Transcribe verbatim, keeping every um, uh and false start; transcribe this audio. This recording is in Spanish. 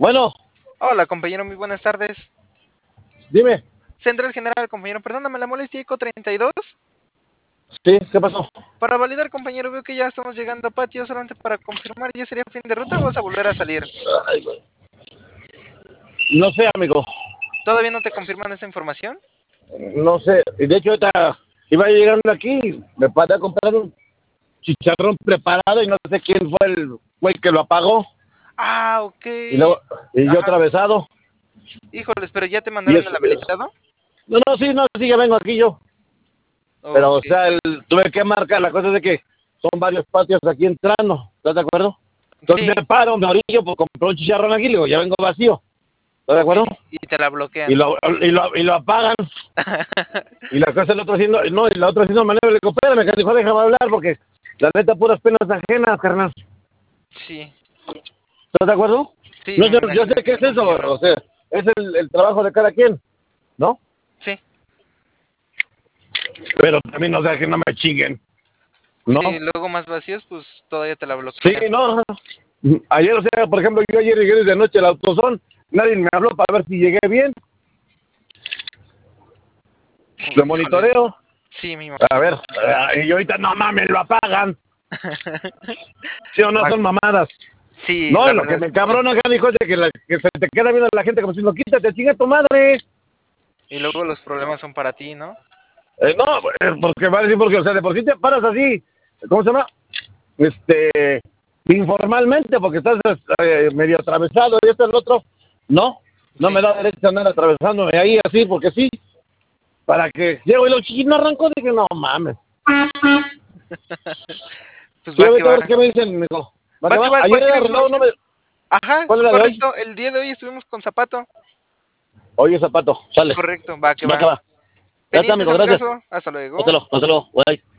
Bueno, Hola, compañero, muy buenas tardes. dime. Central General, compañero, perdóname la molestia, ICO treinta y dos. Sí, ¿qué pasó? Para validar, compañero, veo que ya estamos llegando a patio, solamente para confirmar, ¿ya sería fin de ruta o vas a volver a salir? Ay, güey. No sé, amigo. ¿Todavía no te confirman esta información? No sé. Y de hecho, ahorita iba llegando aquí, me paré a comprar un chicharrón preparado y no sé quién fue el güey que lo apagó. Ah, ok. Y luego, y yo Ajá. atravesado. Híjoles, pero ¿ya te Y mandaron es, el habilitado? no, no, sí, no, sí, ya vengo aquí yo. Pero, Ok. o sea, el, tuve que marcar. La cosa es de que son varios patios aquí entrando. ¿Estás de acuerdo? Entonces Sí, me paro, me orillo, pues compré un chicharrón aquí, le digo, ya vengo vacío. ¿Estás de ok. acuerdo? Y te la Y bloquean. lo, y lo, y lo apagan. Y la cosa el otro haciendo, no, y la otra haciendo manera, le digo, espérame, que dijo, déjame hablar, porque la neta, puras penas ajenas, carnal. Sí, ¿Estás de acuerdo? sí, No, me yo, yo imagino sé que qué sí, es eso, compañero. o sea, es el, el trabajo de cada quien, ¿no? Sí, Pero también, o sea, que no me chinguen, ¿no? sí, luego más vacíos, pues todavía te la Sí, bloquean. no. Ayer, o sea, por ejemplo, yo ayer llegué de noche al autosón, nadie me habló para ver si llegué bien, Uh, de Híjoles. monitoreo. Sí, me A ver, imagino. y ahorita, no mames, lo apagan. ¿Sí o no? Va- Son mamadas. Sí, No, la lo verdad que es me que sí. cabrona acá, hijo, es de que, la, que se te queda viendo la gente como diciendo, quítate, chinga tu madre. Y luego los problemas son para ti, ¿no? Eh, no, eh, porque va a decir, porque, o sea, de por sí te paras así, ¿cómo se llama? Este, informalmente, porque estás eh, medio atravesado y este es el otro. No, no me Sí. da derecho a andar atravesándome ahí así, porque sí, para que llego y lo chiquito arrancó, dije, no mames. Pues Sí, va que ahorita a va. ver qué me dicen, amigo. Va Va que que va. va, Ayer cualquier era reloj, no información. me... Ajá, ¿Cuál era de hoy? correcto. El día de hoy estuvimos con Zapato. Oye, zapato, sale. Correcto, va que Va que va. va. Ya está, Pendientes, amigo, gracias. amigazo. Hasta luego. Hasta luego, hasta luego, bye.